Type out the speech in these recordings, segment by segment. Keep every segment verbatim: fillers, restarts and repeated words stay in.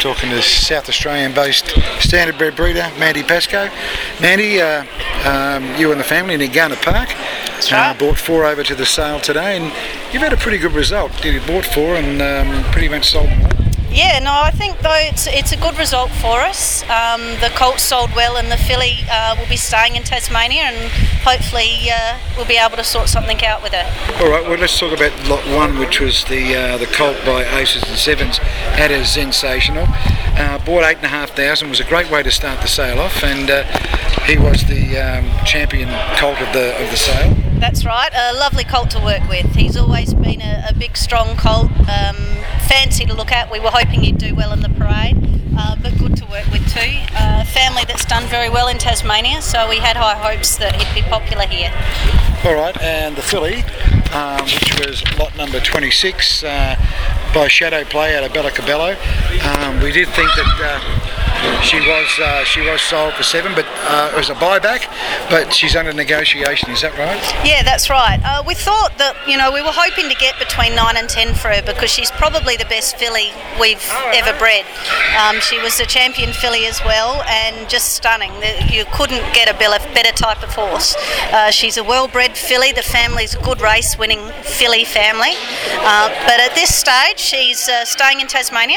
talking to South Australian-based standardbred breeder Mandy Pascoe. Mandy, uh, um, you and the family in Ningana Park That's right. uh, brought four over to the sale today, and you've had a pretty good result. You bought four and um, pretty much sold them all. Yeah, no, I think though it's it's a good result for us. Um, the colt sold well, and the filly uh, will be staying in Tasmania, and hopefully uh, we'll be able to sort something out with her. All right, well let's talk about lot one, which was the uh, the colt by Aces and Sevens. Had a sensational. Uh, bought eight and a half thousand. Was a great way to start the sale off, and uh, he was the um, champion colt of the of the sale. That's right, a lovely colt to work with. He's always been a, a big, strong colt, um, fancy to look at. We were hoping he'd do well in the parade, uh, but good to work with too. A family that's done very well in Tasmania, so we had high hopes that he'd be popular here. All right, and the filly, um, which was lot number twenty-six, uh, by Shadow Play out of Bella Cabello. Um, we did think that uh, she was uh, she was sold for seven, but uh, it was a buyback. But she's under negotiation. Is that right? Yeah, that's right. Uh, we thought that you know we were hoping to get between nine and ten for her because she's probably the best filly we've ever bred. Um, she was a champion filly as well, and just stunning. You couldn't get a better type of horse. Uh, she's a well-bred filly. The family's a good race-winning filly family. Uh, but at this stage, she's uh, staying in Tasmania,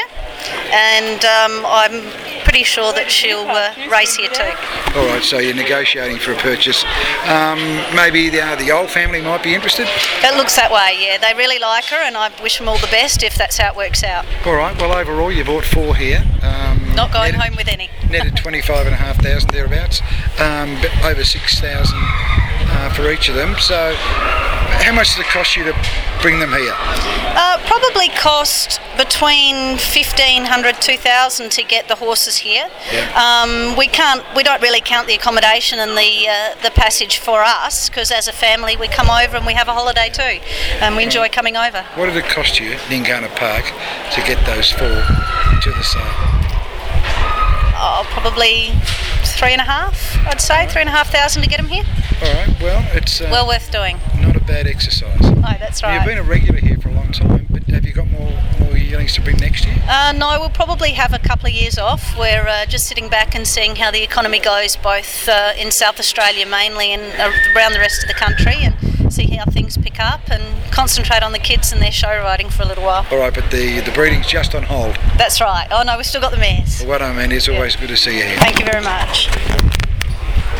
and um, I'm pretty sure that she'll uh, race here too. All right, so you're negotiating for a purchase. Um, maybe the, uh, the old family might be interested? It looks that way, yeah. They really like her, and I wish them all the best if that's how it works out. All right, well, overall, you bought four here. Um, Not going netted, home with any. Netted twenty-five and a half thousand thereabouts, um, but over six thousand uh, for each of them. So, how much does it cost you to bring them here? Uh, probably cost between fifteen hundred, two thousand to get the horses here. Yeah. Um, we can't, we don't really count the accommodation and the uh, the passage for us because as a family we come over and we have a holiday too, and we enjoy coming over. What did it cost you, Ningana Park, to get those four to the sale? Oh, probably three and a half. I'd say three and a half thousand to get them here. All right. Well, it's uh, well worth doing. Not a bad exercise. Oh, that's right. You've been a regular here for a long time, but have you got more more yearlings to bring next year? Uh, no, we'll probably have a couple of years off. We're uh, just sitting back and seeing how the economy goes, both uh, in South Australia mainly and around the rest of the country, and see how things pick up and concentrate on the kids and their show riding for a little while. All right, but the, the breeding's just on hold. That's right. Oh no, we've still got the mares. Well, well done, man. It's always yeah. good to see you here. Thank you very much.